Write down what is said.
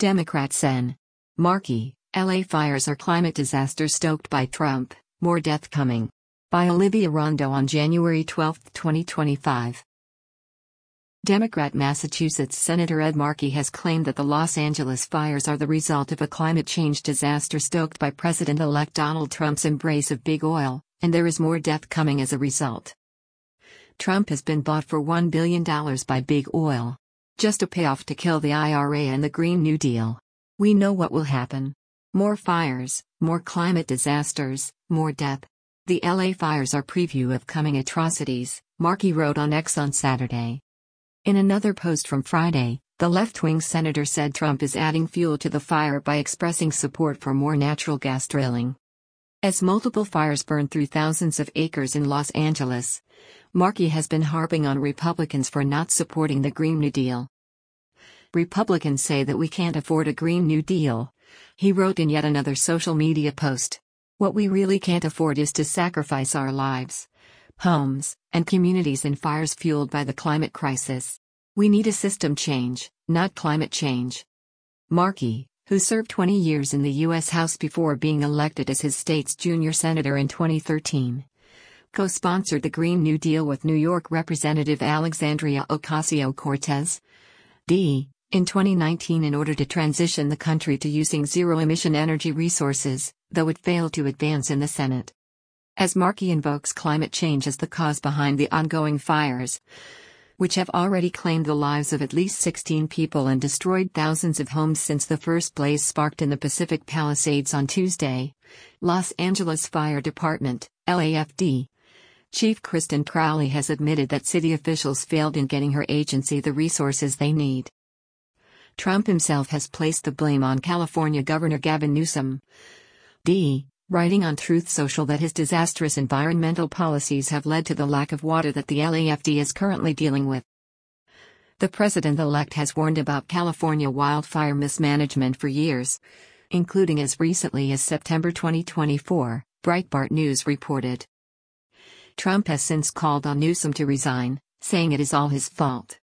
Democrat Sen. Markey, LA fires are climate disaster stoked by Trump, more death coming. By Olivia Rondo on January 12, 2025. Democrat Massachusetts Senator Ed Markey has claimed that the Los Angeles fires are the result of a climate change disaster stoked by President-elect Donald Trump's embrace of big oil, and there is more death coming as a result. Trump has been bought for $1 billion by big oil. Just a payoff to kill the IRA and the Green New Deal. We know what will happen. More fires, more climate disasters, more death. The LA fires are preview of coming atrocities, Markey wrote on X on Saturday. In another post from Friday, the left-wing senator said Trump is adding fuel to the fire by expressing support for more natural gas drilling. As multiple fires burn through thousands of acres in Los Angeles, Markey has been harping on Republicans for not supporting the Green New Deal. Republicans say that we can't afford a Green New Deal, he wrote in yet another social media post. What we really can't afford is to sacrifice our lives, homes, and communities in fires fueled by the climate crisis. We need a system change, not climate change. Markey, who served 20 years in the U.S. House before being elected as his state's junior senator in 2013, co-sponsored the Green New Deal with New York Representative Alexandria Ocasio-Cortez, D. in 2019 in order to transition the country to using zero-emission energy resources, though it failed to advance in the Senate. As Markey invokes climate change as the cause behind the ongoing fires, which have already claimed the lives of at least 16 people and destroyed thousands of homes since the first blaze sparked in the Pacific Palisades on Tuesday, Los Angeles Fire Department, LAFD, Chief Kristen Crowley has admitted that city officials failed in getting her agency the resources they need. Trump himself has placed the blame on California Governor Gavin Newsom, D., writing on Truth Social that his disastrous environmental policies have led to the lack of water that the LAFD is currently dealing with. The president-elect has warned about California wildfire mismanagement for years, including as recently as September 2024, Breitbart News reported. Trump has since called on Newsom to resign, saying it is all his fault.